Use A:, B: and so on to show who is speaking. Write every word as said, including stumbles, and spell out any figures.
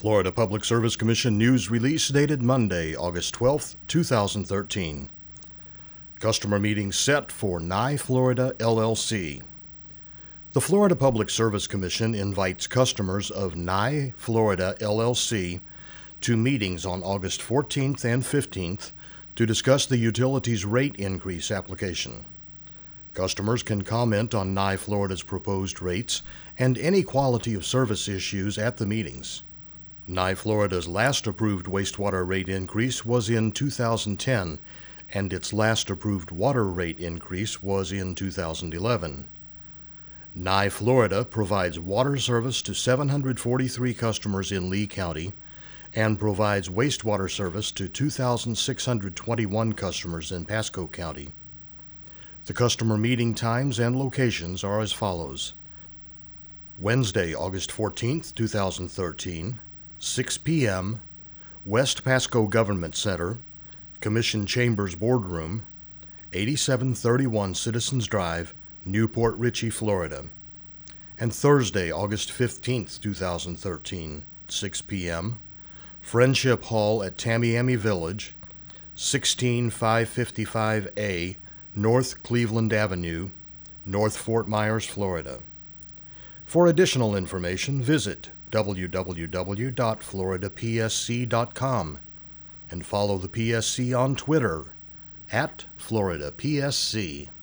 A: Florida Public Service Commission news release dated Monday, August twelfth, two thousand thirteen. Customer meeting set for N I Florida, L L C. The Florida Public Service Commission invites customers of N I Florida, L L C to meetings on August fourteenth and fifteenth to discuss the utilities rate increase application. Customers can comment on N I Florida's proposed rates and any quality of service issues at the meetings. N I Florida's last approved wastewater rate increase was in two thousand ten, and its last approved water rate increase was in two thousand eleven. N I Florida provides water service to seven hundred forty-three customers in Lee County and provides wastewater service to two thousand six hundred twenty-one customers in Pasco County. The customer meeting times and locations are as follows. Wednesday, August fourteenth, two thousand thirteen, six p.m., West Pasco Government Center, Commission Chambers Boardroom, eighty-seven thirty-one Citizens Drive, Newport Richey, Florida. And Thursday, August fifteenth, two thousand thirteen, six p.m., Friendship Hall at Tamiami Village, sixteen five fifty-five A, North Cleveland Avenue, North Fort Myers, Florida. For additional information, visit w w w dot florida p s c dot com and follow the P S C on Twitter at Florida P S C.